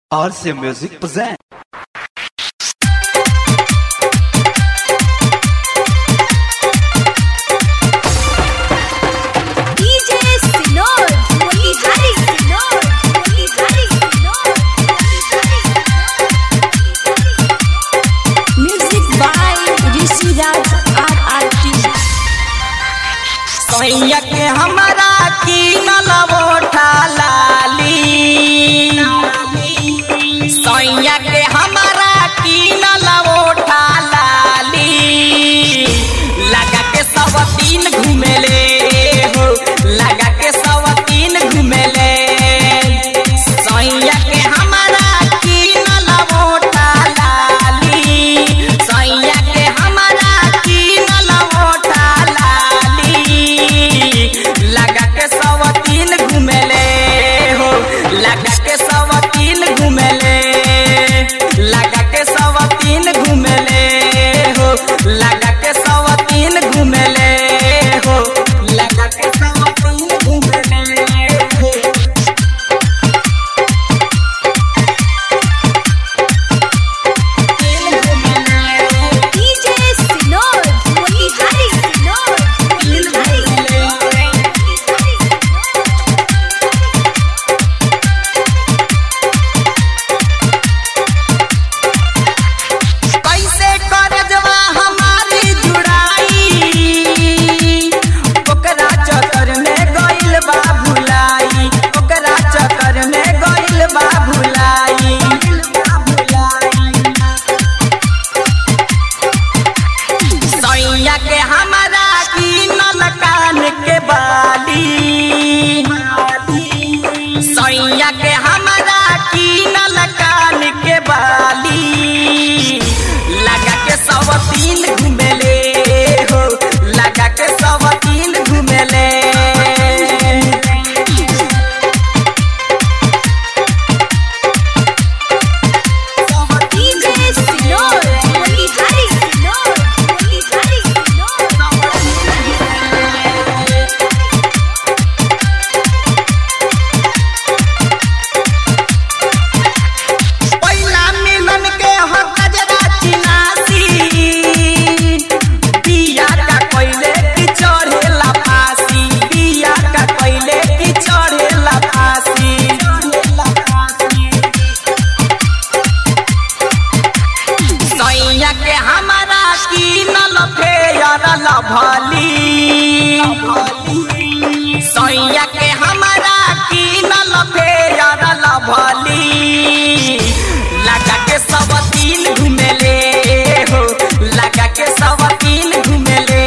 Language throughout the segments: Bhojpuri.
RC Music present. सैया के हमारा की नलवोठा लाली, सैया के हमारा की नलवोठा लाली, लगा के सब तीन घूमेले हो, लगा के सब तीन घूमेले। सैया के हमारा की नलवोठा लाली, सैया के हमारा की नलवोठा लाली, लगा के सब तीन घूमेले हो, लगा के सब तीन घूमेले, लगा के सब तीन घूमेले हो, लगा के सब तीन घूमेले हो, लगा के सब तीन घूमेले हो। सैया के हमारा की नलकान के बाली, लगा के सब तीन घूमेले हो, लगा के सब तीन घूमेले। सैया के हमारा की लभली, सैया के हमारा की लभली, लगा के सब तीन घूमेले हो, लगा के सब तीन घूमेले।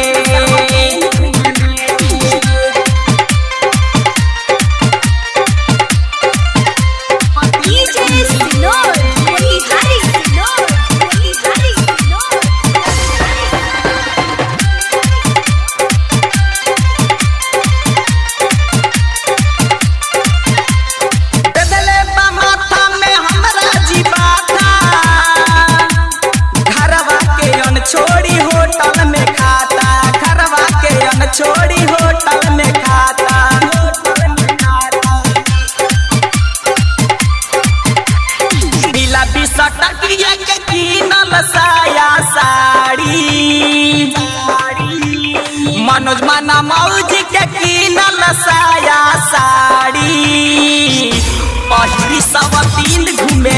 छोड़ी होटल में खाता, घरवा के अन छोड़ी होटल में खाता, बिला बिसा टकिया के कीनल साया साड़ी, मनोज माना मौज के कीनल साया साड़ी, पहिरी सब तीन घूमे